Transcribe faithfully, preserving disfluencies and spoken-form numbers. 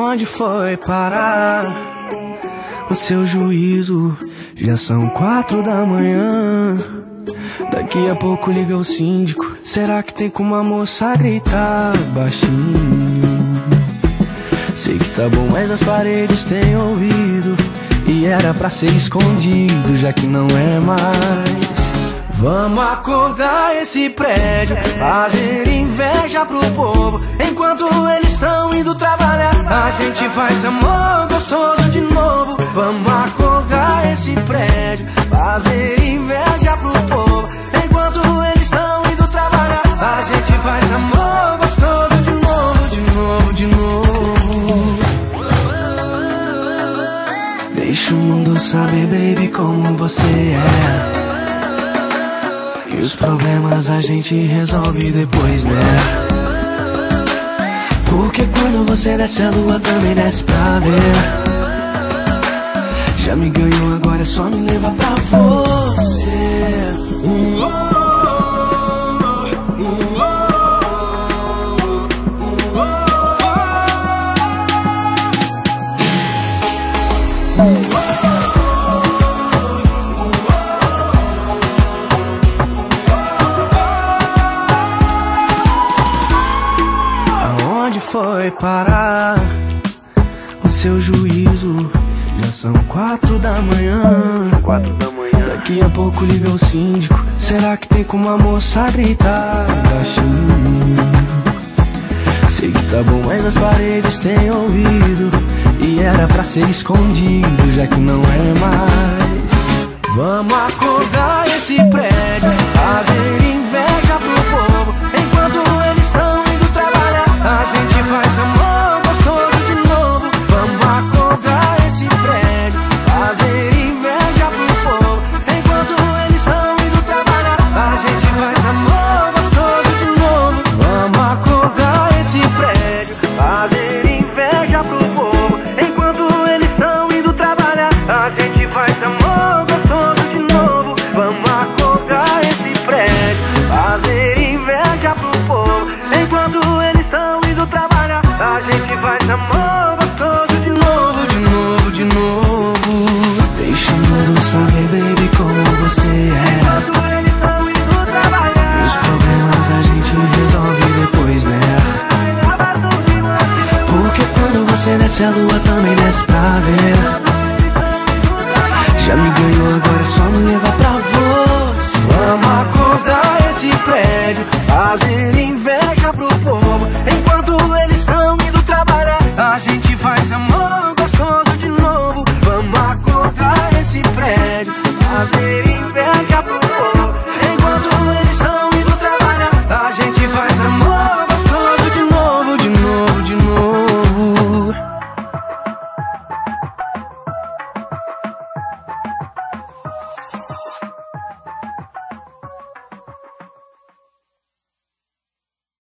Aonde foi parar o seu juízo? Já são quatro da manhã. Daqui a pouco liga o síndico. Será que tem como a moça gritar baixinho? Sei que tá bom, mas as paredes têm ouvido, e era pra ser escondido, já que não é mais. Vamos acordar esse prédio, fazer inveja pro povo. Enquanto eles estão indo trabalhar, a gente faz amor gostoso de novo. Vamos acordar esse prédio, fazer inveja pro povo. Enquanto eles estão indo trabalhar, a gente faz amor gostoso de novo, de novo, de novo. Deixa o mundo saber, baby, como você é. E os problemas a gente resolve depois, né? Porque quando você desce, a lua também desce pra ver. Já me ganhou, agora é só me levar pra você. uh, oh, uh, oh, uh, oh, uh, Aonde foi parar o seu juízo? Já são quatro da manhã. Quatro da manhã. Daqui a pouco liga o síndico. Será que tem como a moça gritar baixinho? Sei que tá bom, mas as paredes têm ouvido, e era pra ser escondido, já que não é mais. Vamos acordar esse prédio, fazer